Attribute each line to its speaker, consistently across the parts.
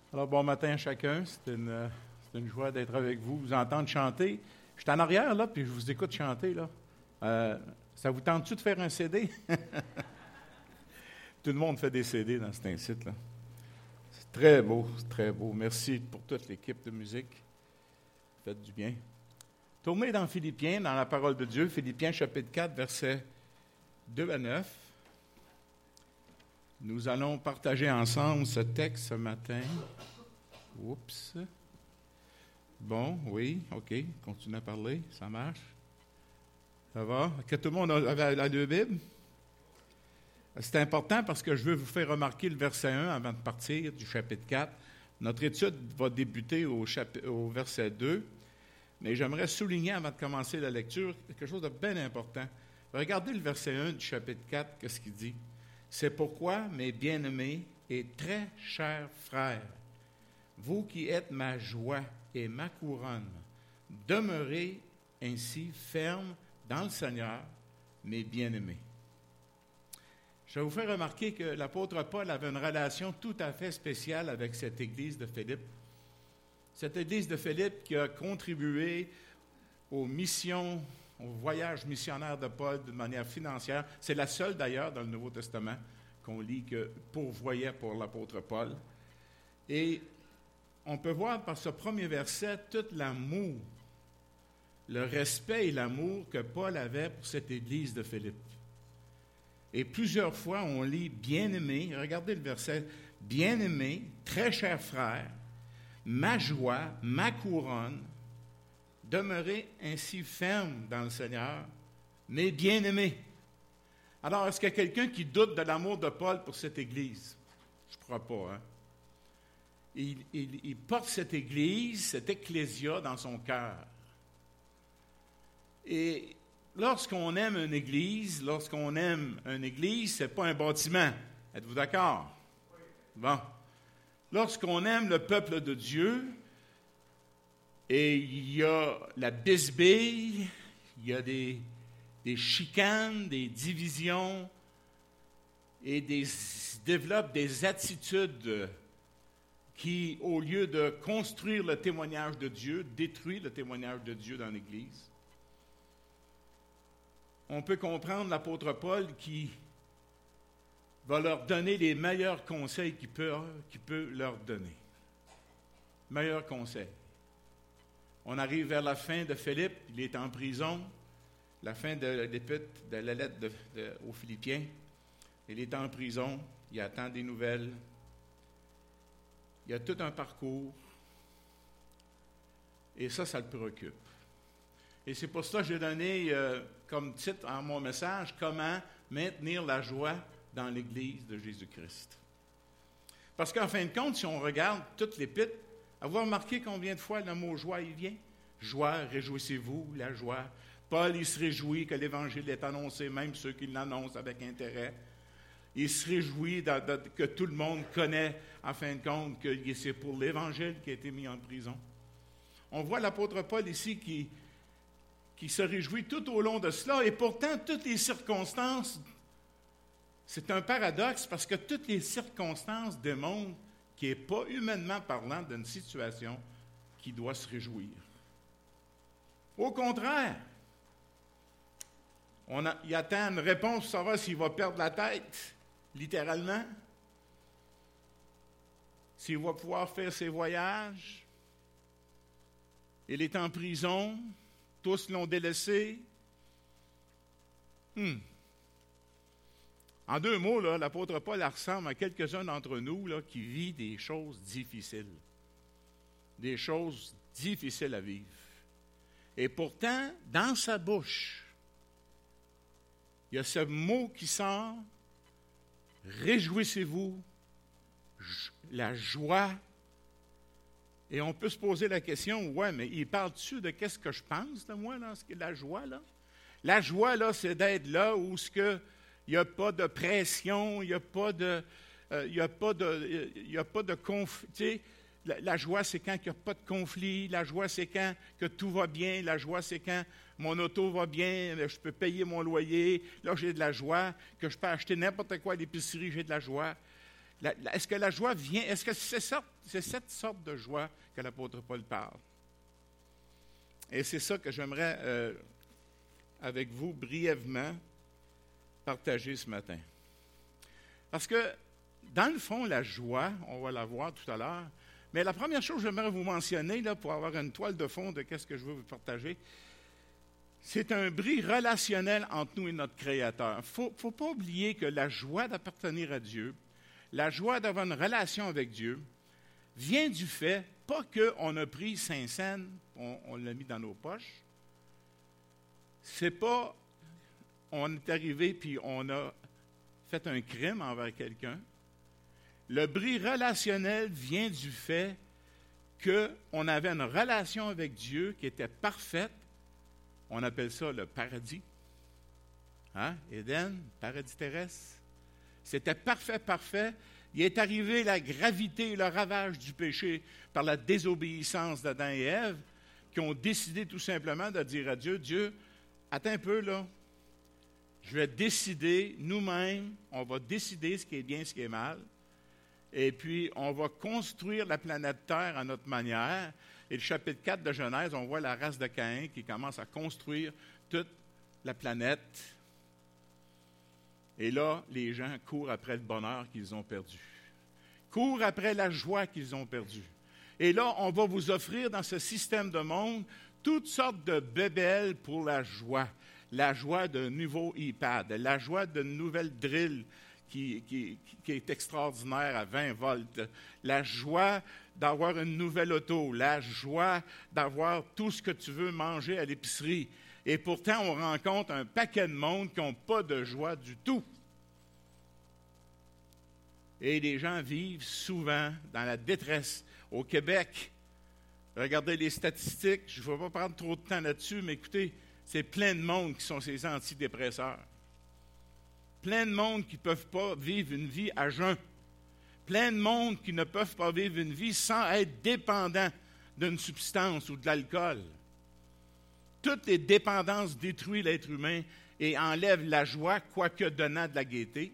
Speaker 1: Alors, bon matin à chacun. C'est une joie d'être avec vous, vous entendre chanter. Je suis en arrière, là, puis je vous écoute chanter, là. Ça vous tente-tu de faire un CD? Tout le monde fait des CD dans cet incite, là. C'est très beau, c'est très beau. Merci pour toute l'équipe de musique. Faites du bien. Tournez dans Philippiens, dans la parole de Dieu, Philippiens chapitre 4, versets 2 à 9. Nous allons partager ensemble ce texte ce matin. Oups. Bon, oui, OK. Continue à parler, ça marche. Ça va? Que tout le monde a la Bible? C'est important parce que je veux vous faire remarquer le verset 1 avant de partir du chapitre 4. Notre étude va débuter au verset 2, mais j'aimerais souligner avant de commencer la lecture quelque chose de bien important. Regardez le verset 1 du chapitre 4, qu'est-ce qu'il dit? C'est pourquoi, mes bien-aimés et très chers frères, vous qui êtes ma joie et ma couronne, demeurez ainsi fermes dans le Seigneur, mes bien-aimés. Je vais vous faire remarquer que l'apôtre Paul avait une relation tout à fait spéciale avec cette église de Philippe. Cette église de Philippe qui a contribué aux missions, au voyage missionnaire de Paul de manière financière. C'est la seule d'ailleurs dans le Nouveau Testament qu'on lit que pourvoyait pour l'apôtre Paul. Et on peut voir par ce premier verset tout l'amour, le respect et l'amour que Paul avait pour cette église de Philippe. Et plusieurs fois, on lit « bien-aimé », regardez le verset, « bien-aimé, très cher frère, ma joie, ma couronne, demeurez ainsi ferme dans le Seigneur, mes bien-aimés. » Alors, est-ce qu'il y a quelqu'un qui doute de l'amour de Paul pour cette Église? Je ne crois pas, hein? Il porte cette Église, cette ecclésia dans son cœur. Et lorsqu'on aime une Église, ce n'est pas un bâtiment. Êtes-vous d'accord? Oui. Bon. Lorsqu'on aime le peuple de Dieu, et il y a la bisbille, il y a des chicanes, des divisions, et développe des attitudes qui, au lieu de construire le témoignage de Dieu, détruit le témoignage de Dieu dans l'Église. On peut comprendre l'apôtre Paul qui va leur donner les meilleurs conseils qu'il peut leur donner. Meilleurs conseils. On arrive vers la fin de Philippe, il est en prison, la fin de l'épître, de la lettre aux Philippiens. Il est en prison, il attend des nouvelles. Il y a tout un parcours. Et ça le préoccupe. Et c'est pour ça que j'ai donné comme titre à mon message « Comment maintenir la joie dans l'Église de Jésus-Christ ». Parce qu'en fin de compte, si on regarde toute l'épître, avez-vous remarqué combien de fois le mot « joie » il vient? Joie, réjouissez-vous, la joie. Paul, il se réjouit que l'Évangile est annoncé, même ceux qui l'annoncent avec intérêt. Il se réjouit que tout le monde connaît, en fin de compte, que c'est pour l'Évangile qui a été mis en prison. On voit l'apôtre Paul ici qui se réjouit tout au long de cela, et pourtant, toutes les circonstances, c'est un paradoxe, parce que toutes les circonstances démontrent qu'il n'est pas humainement parlant d'une situation qui doit se réjouir. Au contraire, il attend une réponse pour savoir s'il va perdre la tête, littéralement, s'il va pouvoir faire ses voyages. Il est en prison, tous l'ont délaissé. En deux mots, là, l'apôtre Paul ressemble à quelques-uns d'entre nous là, qui vivent des choses difficiles. Des choses difficiles à vivre. Et pourtant, dans sa bouche, il y a ce mot qui sort, « Réjouissez-vous, la joie ». Et on peut se poser la question, « Ouais, mais il parle-tu de qu'est-ce que je pense, là, moi, là, ce qu'est la joie, là? » La joie, là, c'est d'être là où il n'y a pas de pression, il n'y a pas de conflit. La joie, c'est quand il n'y a pas de conflit. La joie, c'est quand que tout va bien. La joie, c'est quand mon auto va bien, je peux payer mon loyer. Là, j'ai de la joie. Que je peux acheter n'importe quoi à l'épicerie, j'ai de la joie. Est-ce que la joie vient, est-ce que c'est cette sorte de joie que l'apôtre Paul parle? Et c'est ça que j'aimerais, avec vous, brièvement, partager ce matin. Parce que, dans le fond, la joie, on va la voir tout à l'heure, mais la première chose que j'aimerais vous mentionner, là, pour avoir une toile de fond de qu'est-ce que je veux vous partager, c'est un bris relationnel entre nous et notre Créateur. Il ne faut pas oublier que la joie d'appartenir à Dieu, la joie d'avoir une relation avec Dieu, vient du fait, pas qu'on a pris 5 cents, on l'a mis dans nos poches. C'est pas, on est arrivé puis on a fait un crime envers quelqu'un. Le bris relationnel vient du fait qu'on avait une relation avec Dieu qui était parfaite. On appelle ça le paradis. Hein? Éden, paradis terrestre. C'était parfait. Il est arrivé la gravité et le ravage du péché par la désobéissance d'Adam et Ève, qui ont décidé tout simplement de dire à Dieu, Dieu, attends un peu là, je vais décider nous-mêmes, on va décider ce qui est bien, ce qui est mal, et puis on va construire la planète Terre à notre manière. Et le chapitre 4 de Genèse, on voit la race de Caïn qui commence à construire toute la planète. Et là, les gens courent après le bonheur qu'ils ont perdu. Courent après la joie qu'ils ont perdue. Et là, on va vous offrir dans ce système de monde toutes sortes de bébelles pour la joie. La joie d'un nouveau iPad, la joie d'une nouvelle drill qui est extraordinaire à 20 volts, la joie d'avoir une nouvelle auto, la joie d'avoir tout ce que tu veux manger à l'épicerie. Et pourtant, on rencontre un paquet de monde qui n'ont pas de joie du tout. Et les gens vivent souvent dans la détresse. Au Québec, regardez les statistiques, je ne vais pas prendre trop de temps là-dessus, mais écoutez, c'est plein de monde qui sont ces antidépresseurs. Plein de monde qui ne peuvent pas vivre une vie à jeun. Plein de monde qui ne peuvent pas vivre une vie sans être dépendant d'une substance ou de l'alcool. Toutes les dépendances détruisent l'être humain et enlèvent la joie, quoique donnant de la gaieté.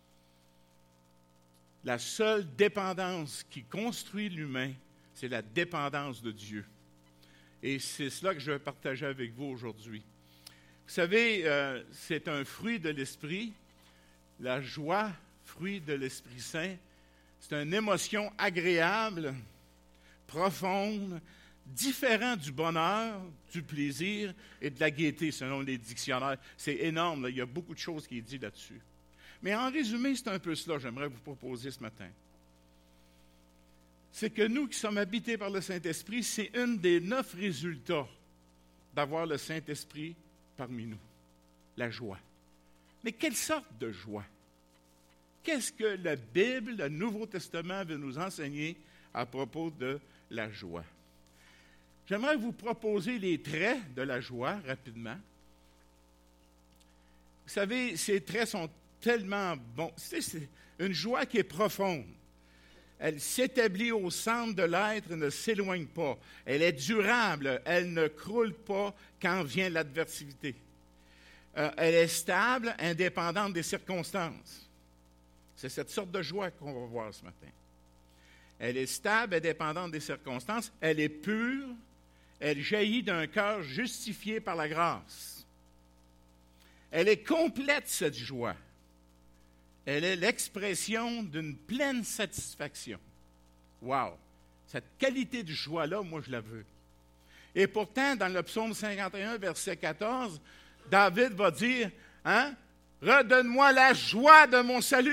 Speaker 1: La seule dépendance qui construit l'humain, c'est la dépendance de Dieu. Et c'est cela que je vais partager avec vous aujourd'hui. Vous savez, c'est un fruit de l'esprit. La joie, fruit de l'Esprit Saint, c'est une émotion agréable, profonde, différente du bonheur, du plaisir et de la gaieté, selon les dictionnaires. C'est énorme, là, il y a beaucoup de choses qui sont dites là-dessus. Mais en résumé, c'est un peu cela que j'aimerais vous proposer ce matin. C'est que nous qui sommes habités par le Saint-Esprit, c'est un des 9 résultats d'avoir le Saint-Esprit parmi nous, la joie. Mais quelle sorte de joie? Qu'est-ce que la Bible, le Nouveau Testament veut nous enseigner à propos de la joie? J'aimerais vous proposer les traits de la joie rapidement. Vous savez, ces traits sont tellement bons. C'est une joie qui est profonde. Elle s'établit au centre de l'être et ne s'éloigne pas. Elle est durable. Elle ne croule pas quand vient l'adversité. Elle est stable, indépendante des circonstances. C'est cette sorte de joie qu'on va voir ce matin. Elle est stable, indépendante des circonstances. Elle est pure. Elle jaillit d'un cœur justifié par la grâce. Elle est complète, cette joie. Elle est l'expression d'une pleine satisfaction. Wow! Cette qualité de joie-là, moi, je la veux. Et pourtant, dans le psaume 51, verset 14, David va dire, hein, « Redonne-moi la joie de mon salut. »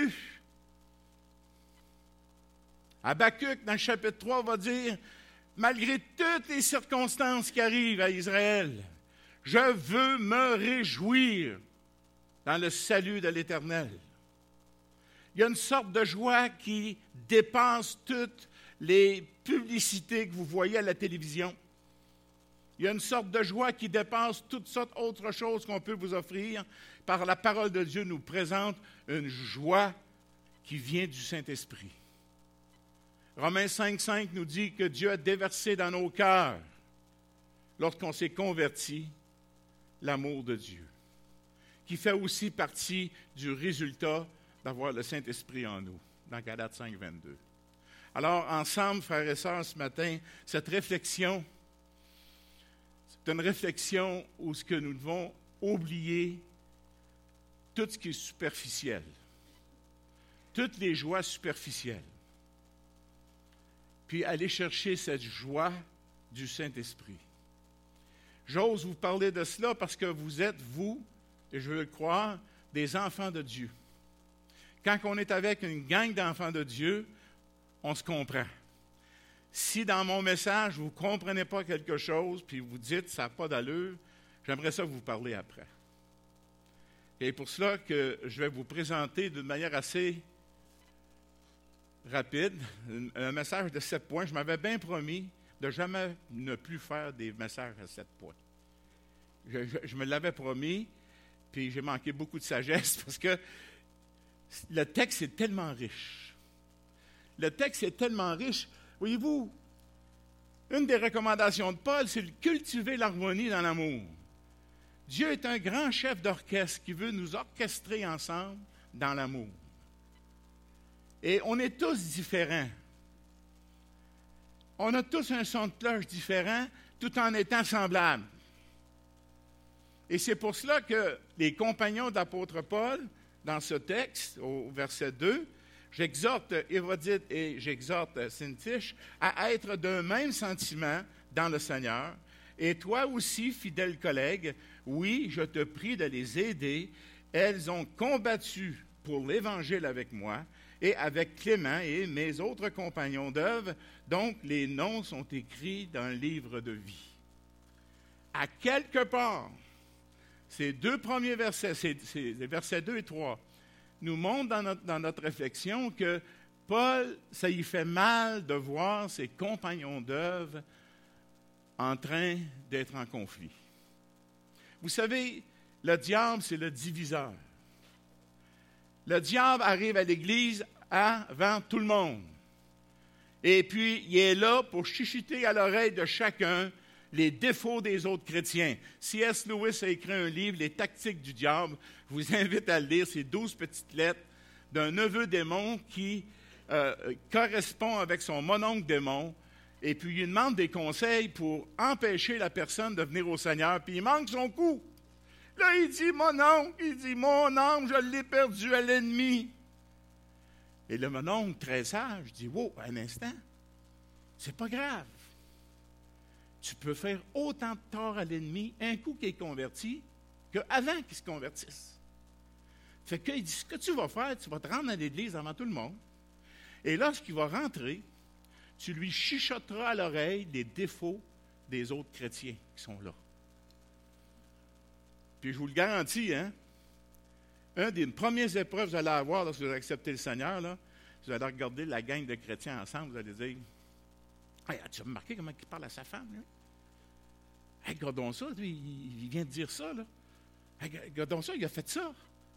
Speaker 1: Habakkuk, dans le chapitre 3, va dire, « Malgré toutes les circonstances qui arrivent à Israël, je veux me réjouir dans le salut de l'Éternel. » Il y a une sorte de joie qui dépasse toutes les publicités que vous voyez à la télévision. Il y a une sorte de joie qui dépasse toutes sortes d'autres choses qu'on peut vous offrir. Par la parole de Dieu nous présente une joie qui vient du Saint-Esprit. Romains 5,5 nous dit que Dieu a déversé dans nos cœurs, lorsqu'on s'est converti, l'amour de Dieu, qui fait aussi partie du résultat d'avoir le Saint-Esprit en nous. dans Galates 5, 22. Alors, ensemble, frères et sœurs, ce matin, cette réflexion, c'est une réflexion où ce que nous devons oublier tout ce qui est superficiel, toutes les joies superficielles, puis aller chercher cette joie du Saint-Esprit. J'ose vous parler de cela parce que vous êtes, vous, et je veux le croire, des enfants de Dieu. Quand on est avec une gang d'enfants de Dieu, on se comprend. Si dans mon message, vous ne comprenez pas quelque chose, puis vous dites « ça n'a pas d'allure », j'aimerais ça vous parler après. Et pour cela que je vais vous présenter d'une manière assez rapide un message de 7 points. Je m'avais bien promis de jamais ne plus faire des messages à 7 points. Je me l'avais promis, puis j'ai manqué beaucoup de sagesse parce que le texte est tellement riche. Le texte est tellement riche. Voyez-vous, une des recommandations de Paul, c'est de cultiver l'harmonie dans l'amour. Dieu est un grand chef d'orchestre qui veut nous orchestrer ensemble dans l'amour. Et on est tous différents. On a tous un son de cloche différent, tout en étant semblables. Et c'est pour cela que les compagnons de l'apôtre Paul, dans ce texte, au verset 2, j'exhorte Évodite et j'exhorte Syntyche à être d'un même sentiment dans le Seigneur. Et toi aussi, fidèle collègue, oui, je te prie de les aider. Elles ont combattu pour l'Évangile avec moi et avec Clément et mes autres compagnons d'œuvre. Donc, les noms sont écrits dans le livre de vie. À quelque part, ces 2 premiers versets, les versets 2 et 3, nous montrent dans notre réflexion que Paul, ça y fait mal de voir ses compagnons d'œuvre en train d'être en conflit. Vous savez, le diable, c'est le diviseur. Le diable arrive à l'Église avant tout le monde. Et puis, il est là pour chuchoter à l'oreille de chacun les défauts des autres chrétiens. C.S. Lewis a écrit un livre, Les tactiques du diable. Je vous invite à le lire. C'est 12 petites lettres d'un neveu démon qui correspond avec son mononcle démon. Et puis, il lui demande des conseils pour empêcher la personne de venir au Seigneur. Puis, il manque son coup. Là, il dit, mon oncle, je l'ai perdu à l'ennemi. Et le mononcle, très sage, dit, wow, un instant, c'est pas grave. Tu peux faire autant de tort à l'ennemi un coup qu'il est converti qu'avant qu'il se convertisse. Fait qu'il dit, ce que tu vas faire, tu vas te rendre à l'église avant tout le monde. Et lorsqu'il va rentrer, tu lui chuchoteras à l'oreille les défauts des autres chrétiens qui sont là. Puis je vous le garantis, une des premières épreuves que vous allez avoir lorsque vous allez accepter le Seigneur, là, vous allez regarder la gang de chrétiens ensemble, vous allez dire, hey, as-tu remarqué comment il parle à sa femme, lui? Hey, regardons ça, lui, il vient de dire ça, là. Hey, regardons ça, il a fait ça.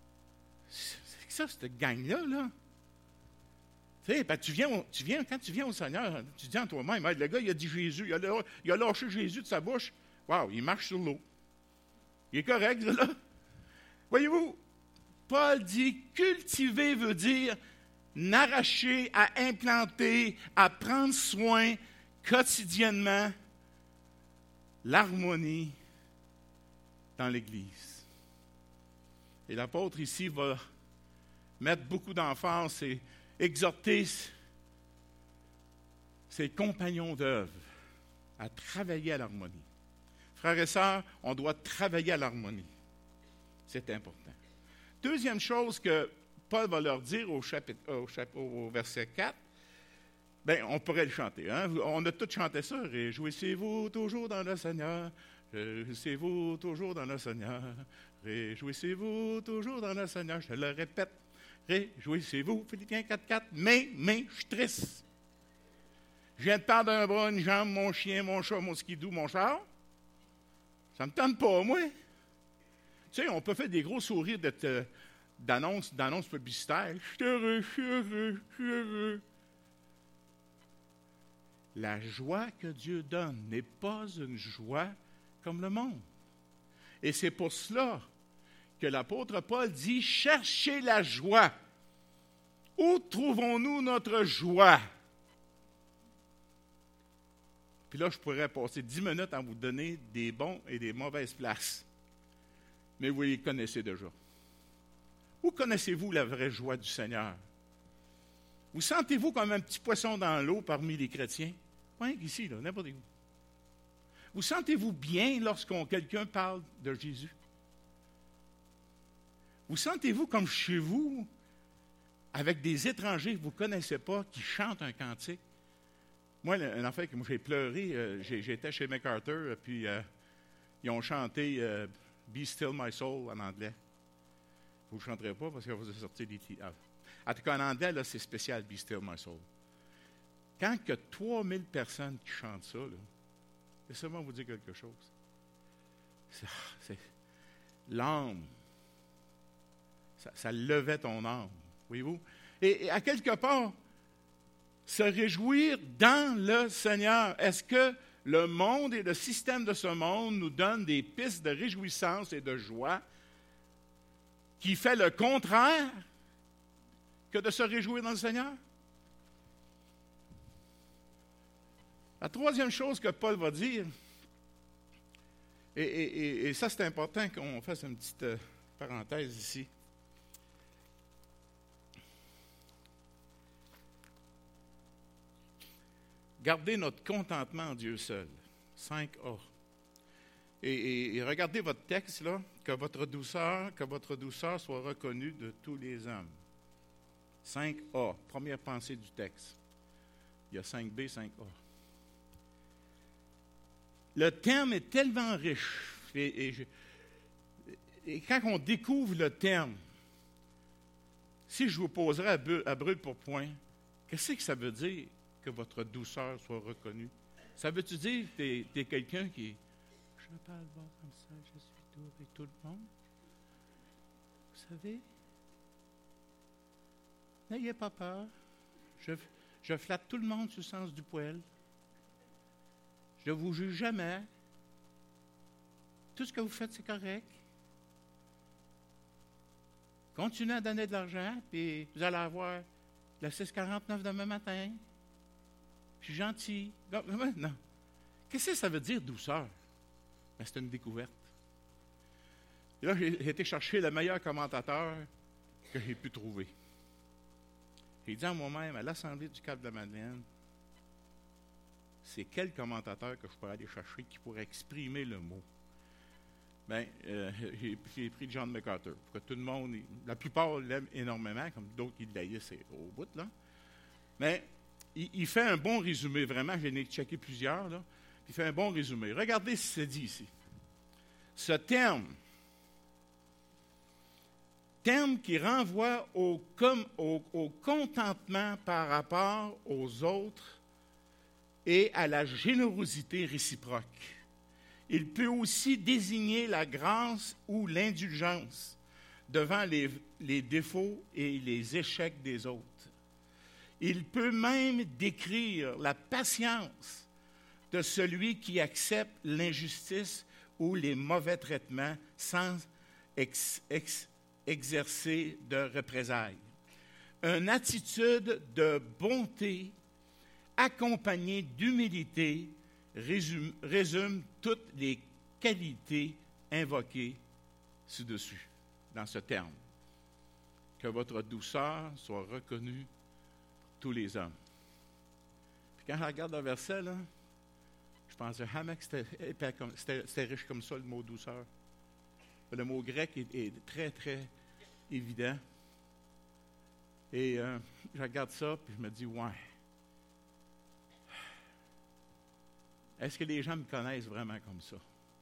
Speaker 1: C'est ça, cette gang-là, là. Tu sais, ben, quand tu viens au Seigneur, tu dis en toi-même, hey, le gars, il a dit Jésus, il a lâché Jésus de sa bouche. Wow, il marche sur l'eau. Il est correct, là. Voyez-vous, Paul dit, cultiver veut dire n'arracher, à implanter, à prendre soin quotidiennement l'harmonie dans l'Église. Et l'apôtre ici va mettre beaucoup d'emphase et exhorter ses compagnons d'œuvre à travailler à l'harmonie. Frères et sœurs, on doit travailler à l'harmonie. C'est important. Deuxième chose que Paul va leur dire au verset 4, bien, on pourrait le chanter. On a tous chanté ça. Réjouissez-vous toujours dans le Seigneur. Réjouissez-vous toujours dans le Seigneur. Réjouissez-vous toujours dans le Seigneur. Je le répète. Réjouissez-vous. Philippiens 4.4. Mais, je suis triste. Je viens de perdre un bras, une jambe, mon chien, mon chat, mon skidoo, mon char. Ça ne me tente pas, moi. Tu sais, on peut faire des gros sourires d'annonces publicitaires. Je suis heureux, je suis heureux, je suis heureux. La joie que Dieu donne n'est pas une joie comme le monde. Et c'est pour cela que l'apôtre Paul dit « Cherchez la joie Où trouvons-nous notre joie? Puis là, je pourrais passer 10 minutes à vous donner des bons et des mauvaises places. Mais vous les connaissez déjà. Où connaissez-vous la vraie joie du Seigneur? Vous sentez-vous comme un petit poisson dans l'eau parmi les chrétiens? Pas ici, là, n'importe où. Vous sentez-vous bien lorsqu'on quelqu'un parle de Jésus? Vous sentez-vous comme chez vous, avec des étrangers que vous ne connaissez pas, qui chantent un cantique? Moi, un enfant que j'ai pleuré, j'étais chez MacArthur, puis ils ont chanté Be Still My Soul en anglais. Vous ne chanterez pas parce que vous avez sorti des titres. En tout cas, en anglais, là, c'est spécial, Be Still My Soul. Quand il y a 3000 personnes qui chantent ça, là, laissez-moi vous dire quelque chose. C'est l'âme. Ça levait ton âme, voyez-vous? Et à quelque part, se réjouir dans le Seigneur. Est-ce que le monde et le système de ce monde nous donnent des pistes de réjouissance et de joie qui fait le contraire que de se réjouir dans le Seigneur? La troisième chose que Paul va dire, et ça c'est important qu'on fasse une petite parenthèse ici. Gardez notre contentement en Dieu seul. 5A. Et regardez votre texte, là, que votre douceur soit reconnue de tous les hommes. 5A, première pensée du texte. Il y a 5B, 5A. Le terme est tellement riche. Et quand on découvre le terme, si je vous poserais à brûle pour point, qu'est-ce que ça veut dire que votre douceur soit reconnue? Ça veut-tu dire que tu es quelqu'un qui... Je parle pas comme ça, je suis doux avec tout le monde. Vous savez? N'ayez pas peur. Je flatte tout le monde sur le sens du poil. Je ne vous juge jamais. Tout ce que vous faites, c'est correct. Continuez à donner de l'argent, puis vous allez avoir la 6,49 demain matin. Je suis gentil. Non. Qu'est-ce que ça veut dire, douceur? Ben, c'est une découverte. Et là, j'ai été chercher le meilleur commentateur que j'ai pu trouver. J'ai dit à moi-même, à l'Assemblée du Cap-de-Madeleine, c'est quel commentateur que je pourrais aller chercher qui pourrait exprimer le mot? Bien, j'ai pris John MacArthur, pour que tout le monde, la plupart l'aiment énormément, comme d'autres qui l'haïssent au bout, là. Mais il fait un bon résumé, vraiment, j'en ai checké plusieurs, là. Il fait un bon résumé. Regardez ce que c'est dit ici. Ce terme qui renvoie au contentement par rapport aux autres et à la générosité réciproque. Il peut aussi désigner la grâce ou l'indulgence devant les défauts et les échecs des autres. Il peut même décrire la patience de celui qui accepte l'injustice ou les mauvais traitements sans exercer de représailles. Une attitude de bonté accompagnée d'humilité résume toutes les qualités invoquées ci-dessus, dans ce terme. Que votre douceur soit reconnue par tous les hommes. Puis quand je regarde le verset, là, je pensais jamais que c'était riche comme ça, le mot douceur. Le mot grec est très, très évident. Et je regarde ça, puis je me dis, ouais. Est-ce que les gens me connaissent vraiment comme ça?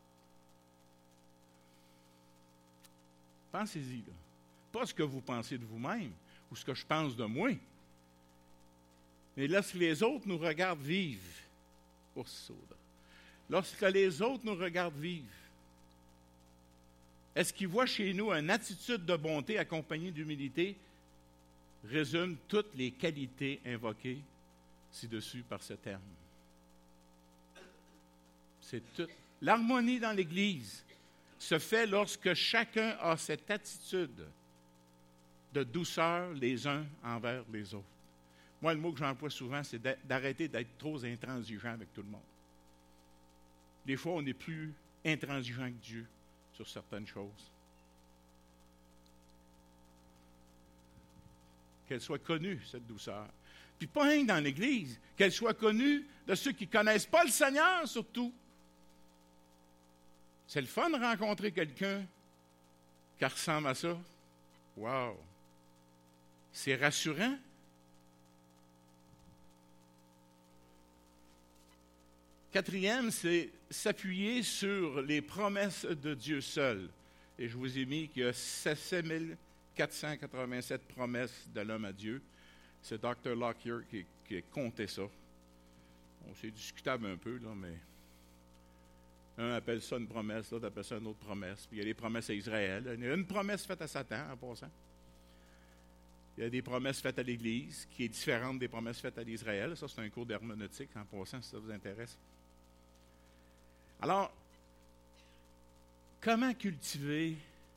Speaker 1: Pensez-y, là. Pas ce que vous pensez de vous-même ou ce que je pense de moi. Mais lorsque les autres nous regardent vivre, lorsque les autres nous regardent vivre, est-ce qu'ils voient chez nous une attitude de bonté accompagnée d'humilité? Résume toutes les qualités invoquées ci-dessus par ce terme. C'est tout. L'harmonie dans l'Église se fait lorsque chacun a cette attitude de douceur les uns envers les autres. Moi, le mot que j'emploie souvent, c'est d'arrêter d'être trop intransigeant avec tout le monde. Des fois, on est plus intransigeant que Dieu sur certaines choses. Qu'elle soit connue, cette douceur. Puis pas rien que dans l'Église, qu'elle soit connue de ceux qui ne connaissent pas le Seigneur, surtout. C'est le fun de rencontrer quelqu'un qui ressemble à ça. Wow! C'est rassurant. Quatrième, c'est s'appuyer sur les promesses de Dieu seul. Et je vous ai mis qu'il y a 7487 promesses de l'homme à Dieu. C'est Dr. Lockyer qui a compté ça. Bon, c'est discutable un peu, là, mais un appelle ça une promesse, l'autre appelle ça une autre promesse. Puis il y a des promesses à Israël. Il y a une promesse faite à Satan, en passant. Il y a des promesses faites à l'Église, qui est différente des promesses faites à l'Israël. Ça, c'est un cours d'herméneutique, en passant, si ça vous intéresse. Alors, comment cultiver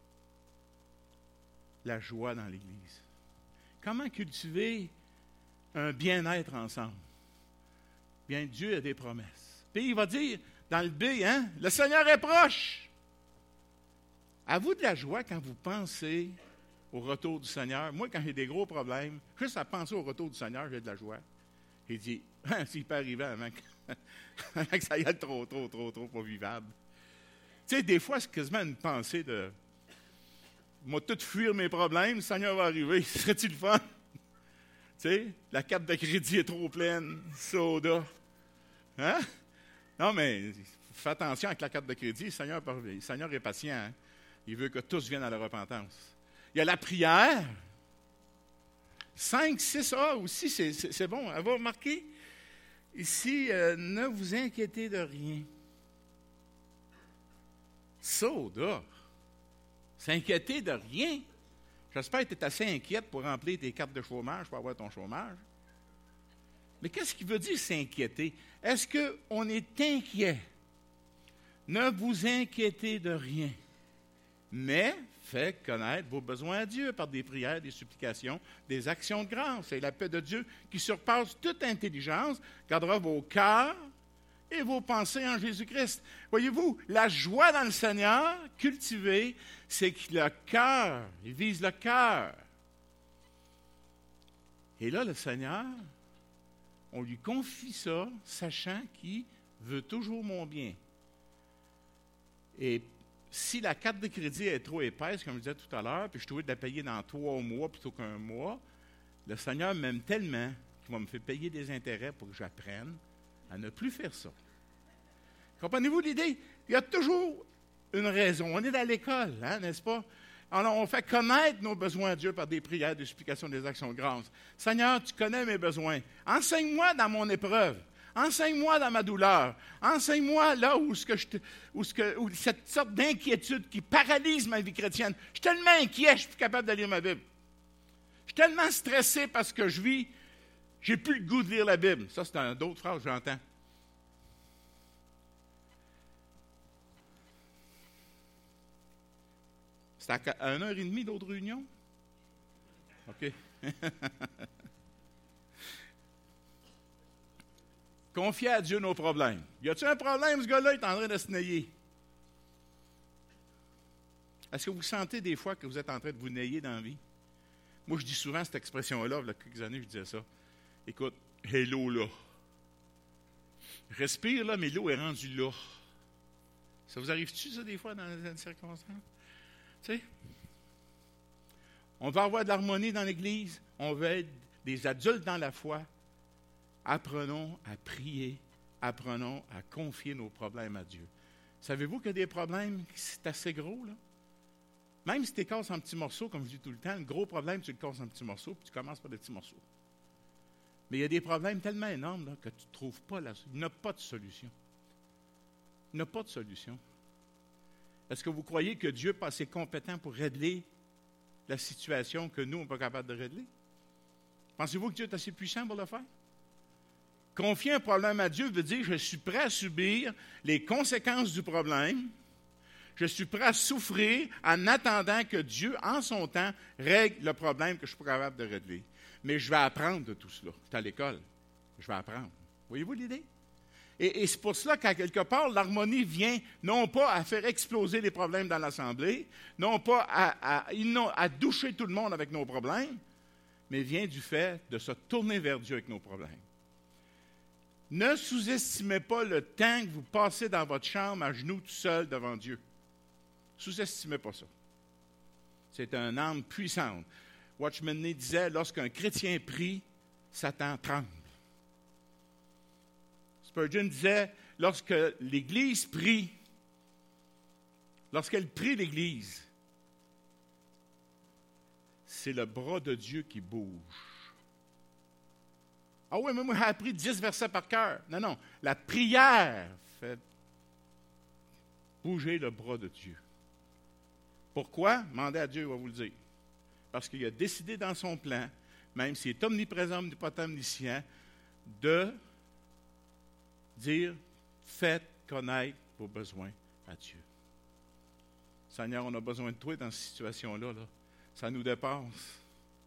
Speaker 1: la joie dans l'Église? Comment cultiver un bien-être ensemble? Bien, Dieu a des promesses. Puis il va dire, dans le B, le Seigneur est proche. Avez-vous de la joie quand vous pensez au retour du Seigneur? Moi, quand j'ai des gros problèmes, juste à penser au retour du Seigneur, j'ai de la joie. Il dit, s'il peut arriver avant que ça y aille trop pas vivable. Tu sais, des fois, c'est quasiment une pensée de moi, tout fuir mes problèmes, le Seigneur va arriver, serait-il fun? Tu sais, la carte de crédit est trop pleine, soda. Hein? Non, mais fais attention avec la carte de crédit, le Seigneur est patient. Hein? Il veut que tous viennent à la repentance. Il y a la prière. 5, 6A aussi, c'est bon. Elle va remarquer ici, ne vous inquiétez de rien. Soda. S'inquiéter de rien. J'espère que tu es assez inquiète pour remplir tes cartes de chômage, pour avoir ton chômage. Mais qu'est-ce qu'il veut dire s'inquiéter? Est-ce qu'on est inquiet? Ne vous inquiétez de rien, mais faites connaître vos besoins à Dieu par des prières, des supplications, des actions de grâce. Et la paix de Dieu qui surpasse toute intelligence gardera vos cœurs et vos pensées en Jésus-Christ. Voyez-vous, la joie dans le Seigneur, cultivée, c'est que le cœur, il vise le cœur. Et là, le Seigneur, on lui confie ça, sachant qu'il veut toujours mon bien. Et si la carte de crédit est trop épaisse, comme je disais tout à l'heure, puis je suis obligé de la payer dans 3 mois plutôt qu'un mois, le Seigneur m'aime tellement qu'il va me faire payer des intérêts pour que j'apprenne à ne plus faire ça. Comprenez-vous l'idée? Il y a toujours une raison. On est à l'école, n'est-ce pas? Alors, on fait connaître nos besoins à Dieu par des prières, des supplications, des actions de grâce. Seigneur, tu connais mes besoins. Enseigne-moi dans mon épreuve. Enseigne-moi dans ma douleur. Enseigne-moi là où cette sorte d'inquiétude qui paralyse ma vie chrétienne. Je suis tellement inquiet, je ne suis plus capable de lire ma Bible. Je suis tellement stressé parce que je vis, j'ai plus le goût de lire la Bible. Ça, c'est d'autres phrases que j'entends. C'est à 1h30 d'autres réunions? OK. Confiez à Dieu nos problèmes. Y a-t-il un problème, ce gars-là, il est en train de se nailler? Est-ce que vous sentez des fois que vous êtes en train de vous nailler dans la vie? Moi, je dis souvent cette expression-là, il y a quelques années, je disais ça. Écoute, hey, l'eau là. Respire là, mais l'eau est rendue là. Ça vous arrive-tu, ça, des fois, dans les circonstances? Tu sais? On veut avoir de l'harmonie dans l'Église. On veut être des adultes dans la foi. Apprenons à prier. Apprenons à confier nos problèmes à Dieu. Savez-vous qu'il y a des problèmes, c'est assez gros, là? Même si tu les casses en petits morceaux, comme je dis tout le temps, le gros problème, tu le casses en petits morceaux, puis tu commences par des petits morceaux. Mais il y a des problèmes tellement énormes là, que tu ne trouves pas la solution. Il n'y a pas de solution. Il n'y a pas de solution. Est-ce que vous croyez que Dieu n'est pas assez compétent pour régler la situation que nous, on n'est pas capable de régler? Pensez-vous que Dieu est assez puissant pour le faire? Confier un problème à Dieu veut dire que je suis prêt à subir les conséquences du problème. Je suis prêt à souffrir en attendant que Dieu, en son temps, règle le problème que je ne suis pas capable de régler. Mais je vais apprendre de tout cela. C'est à l'école. Je vais apprendre. Voyez-vous l'idée? Et c'est pour cela qu'à quelque part, l'harmonie vient non pas à faire exploser les problèmes dans l'Assemblée, non pas à doucher tout le monde avec nos problèmes, mais vient du fait de se tourner vers Dieu avec nos problèmes. Ne sous-estimez pas le temps que vous passez dans votre chambre à genoux tout seul devant Dieu. Sous-estimez pas ça. C'est une arme puissante. Watchman Nee disait, lorsqu'un chrétien prie, Satan tremble. Spurgeon disait, lorsque l'Église prie, lorsqu'elle prie l'Église, c'est le bras de Dieu qui bouge. Ah oui, mais moi, j'ai appris 10 versets par cœur. Non, la prière fait bouger le bras de Dieu. Pourquoi? Demandez à Dieu, il va vous le dire. Parce qu'il a décidé dans son plan, même s'il est omniprésent, omnipotent, omniscient, de dire, faites connaître vos besoins à Dieu. Seigneur, on a besoin de toi dans cette situation-là. Là. Ça nous dépasse.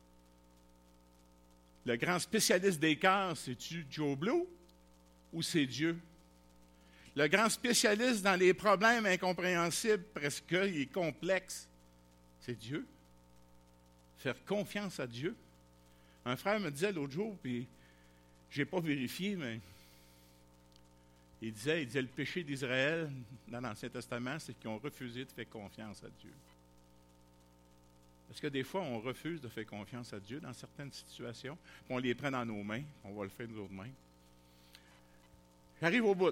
Speaker 1: Le grand spécialiste des cœurs, c'est-tu Joe Blow ou c'est Dieu? Le grand spécialiste dans les problèmes incompréhensibles, presque, il est complexe, c'est Dieu. Faire confiance à Dieu. Un frère me disait l'autre jour, puis je n'ai pas vérifié, mais il disait le péché d'Israël dans l'Ancien Testament, c'est qu'ils ont refusé de faire confiance à Dieu. Parce que des fois, on refuse de faire confiance à Dieu dans certaines situations, puis on les prend dans nos mains, on va le faire nous autres-mêmes. J'arrive au bout.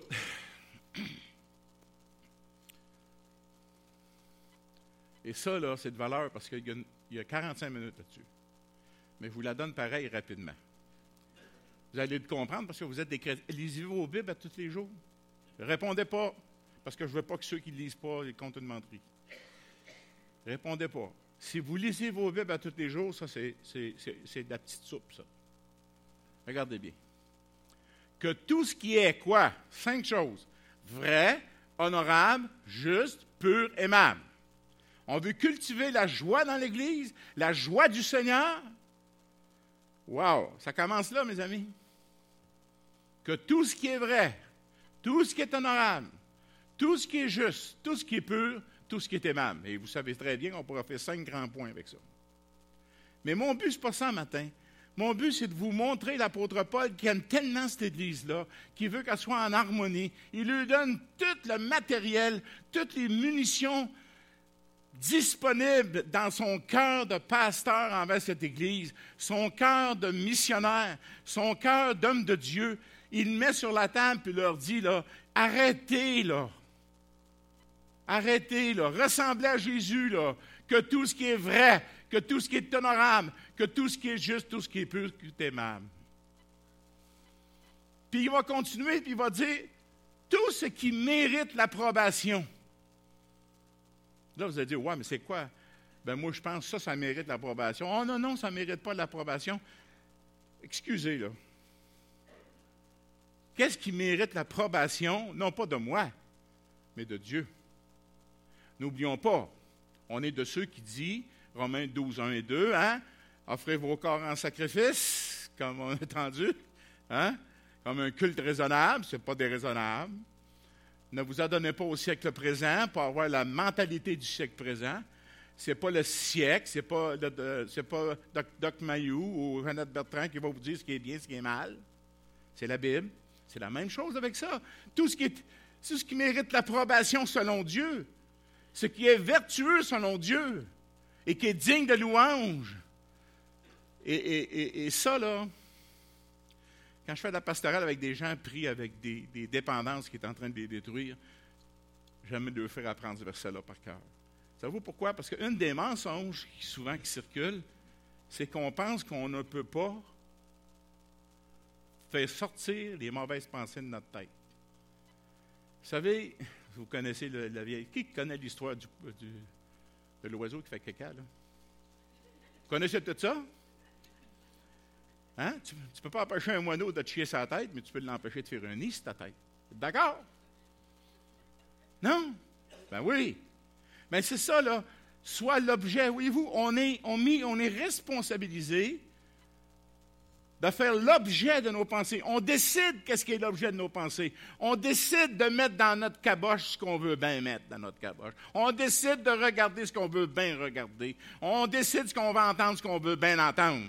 Speaker 1: Et ça, là, c'est de valeur parce qu'il y a 45 minutes là-dessus. Mais je vous la donne pareil rapidement. Vous allez le comprendre parce que vous êtes des chrétiens. Lisez-vous vos Bibles à tous les jours? Ne répondez pas, parce que je ne veux pas que ceux qui ne lisent pas les comptent une menterie. Répondez pas. Si vous lisez vos Bibles à tous les jours, ça, c'est de la petite soupe, ça. Regardez bien. Que tout ce qui est quoi? 5 choses. Vrai, honorable, juste, pur, aimable. On veut cultiver la joie dans l'Église, la joie du Seigneur. Wow! Ça commence là, mes amis. Que tout ce qui est vrai, tout ce qui est honorable, tout ce qui est juste, tout ce qui est pur, tout ce qui est aimable. Et vous savez très bien qu'on pourra faire 5 grands points avec ça. Mais mon but, ce n'est pas ça matin. Mon but, c'est de vous montrer l'apôtre Paul qui aime tellement cette Église-là, qui veut qu'elle soit en harmonie. Il lui donne tout le matériel, toutes les munitions disponibles dans son cœur de pasteur envers cette Église, son cœur de missionnaire, son cœur d'homme de Dieu. Il le met sur la table et leur dit, là, arrêtez, là. Arrêtez, là. Ressemblez à Jésus, là. Que tout ce qui est vrai, que tout ce qui est honorable, que tout ce qui est juste, tout ce qui est pur, tout est aimable. Puis il va continuer, puis il va dire, tout ce qui mérite l'approbation. Là, vous allez dire, ouais, mais c'est quoi? Ben moi, je pense que ça mérite l'approbation. Oh non, ça ne mérite pas l'approbation. Excusez, là. Qu'est-ce qui mérite l'approbation? Non pas de moi, mais de Dieu. N'oublions pas, on est de ceux qui disent, Romains 12, 1 et 2, hein? Offrez vos corps en sacrifice, comme on a entendu, hein? Comme un culte raisonnable, ce n'est pas déraisonnable. Ne vous adonnez pas au siècle présent pour avoir la mentalité du siècle présent. Ce n'est pas le siècle, ce n'est pas Doc Mayou ou Jeannette Bertrand qui va vous dire ce qui est bien, ce qui est mal. C'est la Bible. C'est la même chose avec ça. Tout ce qui mérite l'approbation selon Dieu, ce qui est vertueux selon Dieu et qui est digne de louange. Et ça, là, quand je fais de la pastorale avec des gens pris avec des dépendances qui sont en train de les détruire, j'aime de leur faire apprendre ce verset-là par cœur. Savez-vous pourquoi? Parce qu'un des mensonges qui circulent, c'est qu'on pense qu'on ne peut pas faire sortir les mauvaises pensées de notre tête. Vous savez, vous connaissez la vieille... Qui connaît l'histoire de l'oiseau qui fait caca, là? Vous connaissez tout ça? Hein? Tu ne peux pas empêcher un moineau de te chier sa tête, mais tu peux l'empêcher de faire un nid sur ta tête. D'accord? Non? Ben oui. Mais c'est ça, là. Soit l'objet, voyez-vous, on est responsabilisé de faire l'objet de nos pensées. On décide qu'est-ce qui est l'objet de nos pensées. On décide de mettre dans notre caboche ce qu'on veut bien mettre dans notre caboche. On décide de regarder ce qu'on veut bien regarder. On décide ce qu'on va entendre, ce qu'on veut bien entendre.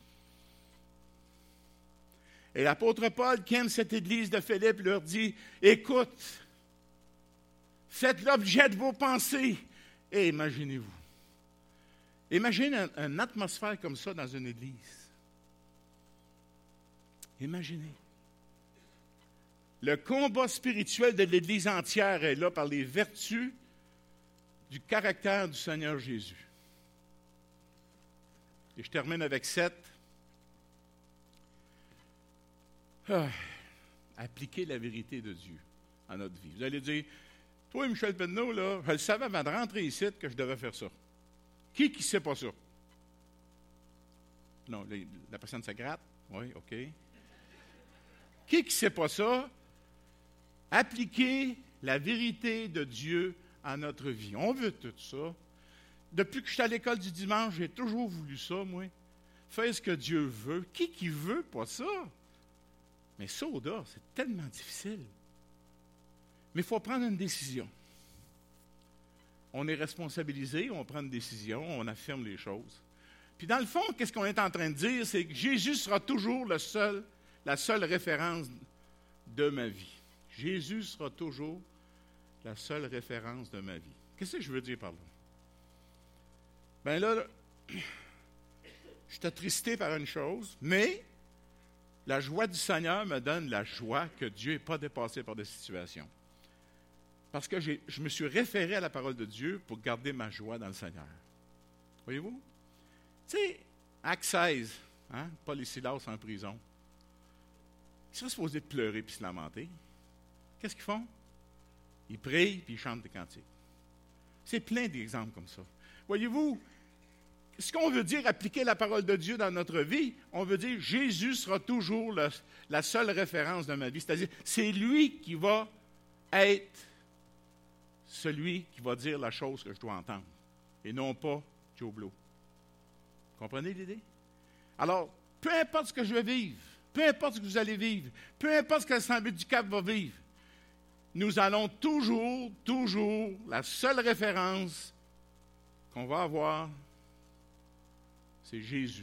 Speaker 1: Et l'apôtre Paul, qui aime cette église de Philippe, leur dit, écoute, faites l'objet de vos pensées. Et imaginez-vous. Imaginez une atmosphère comme ça dans une église. Imaginez. Le combat spirituel de l'Église entière est là par les vertus du caractère du Seigneur Jésus. Et je termine avec 7. Appliquer la vérité de Dieu à notre vie. Vous allez dire, toi, Michel Penneau, là, je le savais avant de rentrer ici que je devais faire ça. Qui ne sait pas ça? Non, la personne se gratte. Oui, OK. Qui ne sait pas ça? Appliquer la vérité de Dieu à notre vie. On veut tout ça. Depuis que je suis à l'école du dimanche, j'ai toujours voulu ça, moi. Faire ce que Dieu veut. Qui veut pas ça? Mais ça, c'est tellement difficile. Mais il faut prendre une décision. On est responsabilisé, on prend une décision, on affirme les choses. Puis dans le fond, qu'est-ce qu'on est en train de dire? C'est que Jésus sera toujours la seule référence de ma vie. Jésus sera toujours la seule référence de ma vie. Qu'est-ce que je veux dire par là? Bien là, je suis attristé par une chose, mais la joie du Seigneur me donne la joie que Dieu n'est pas dépassé par des situations. Parce que je me suis référé à la parole de Dieu pour garder ma joie dans le Seigneur. Voyez-vous? Tu sais, Acte 16, Paul et Silas en prison. Ils sont supposés de pleurer puis se lamenter. Qu'est-ce qu'ils font? Ils prient puis ils chantent des cantiques. C'est plein d'exemples comme ça. Voyez-vous, ce qu'on veut dire appliquer la parole de Dieu dans notre vie, on veut dire Jésus sera toujours la seule référence de ma vie. C'est-à-dire, c'est lui qui va être celui qui va dire la chose que je dois entendre, et non pas Joe Blow. Comprenez l'idée? Alors, peu importe ce que je vais vivre, peu importe ce que vous allez vivre, peu importe ce que l'Assemblée du Cap va vivre, nous allons toujours, la seule référence qu'on va avoir, c'est Jésus.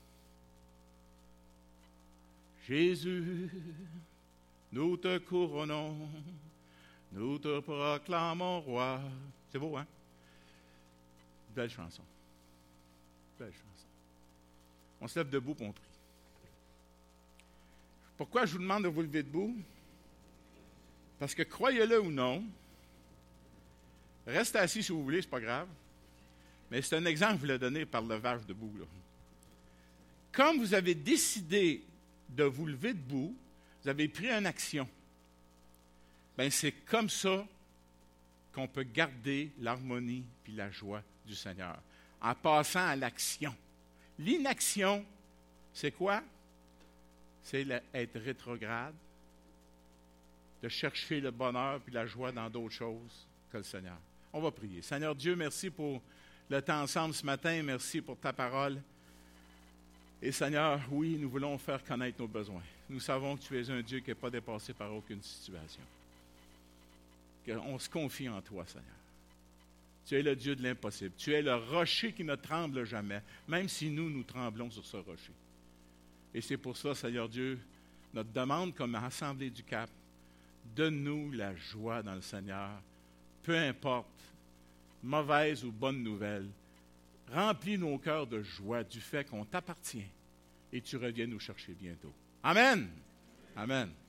Speaker 1: Jésus, nous te couronnons, nous te proclamons roi. C'est beau, hein? Belle chanson. Belle chanson. On se lève debout pour on prie. Pourquoi je vous demande de vous lever debout? Parce que, croyez-le ou non, restez assis si vous voulez, c'est pas grave. Mais c'est un exemple que je voulais donner par le levage debout. Là. Comme vous avez décidé de vous lever debout, vous avez pris une action. Bien, c'est comme ça qu'on peut garder l'harmonie puis la joie du Seigneur, en passant à l'action. L'inaction, c'est quoi? C'est être rétrograde, de chercher le bonheur puis la joie dans d'autres choses que le Seigneur. On va prier. Seigneur Dieu, merci pour le temps ensemble ce matin. Merci pour ta parole. Et Seigneur, oui, nous voulons faire connaître nos besoins. Nous savons que tu es un Dieu qui n'est pas dépassé par aucune situation. On se confie en toi, Seigneur. Tu es le Dieu de l'impossible. Tu es le rocher qui ne tremble jamais, même si nous tremblons sur ce rocher. Et c'est pour ça, Seigneur Dieu, notre demande comme Assemblée du Cap, donne-nous la joie dans le Seigneur, peu importe, mauvaise ou bonne nouvelle. Remplis nos cœurs de joie du fait qu'on t'appartient et tu reviens nous chercher bientôt. Amen. Amen.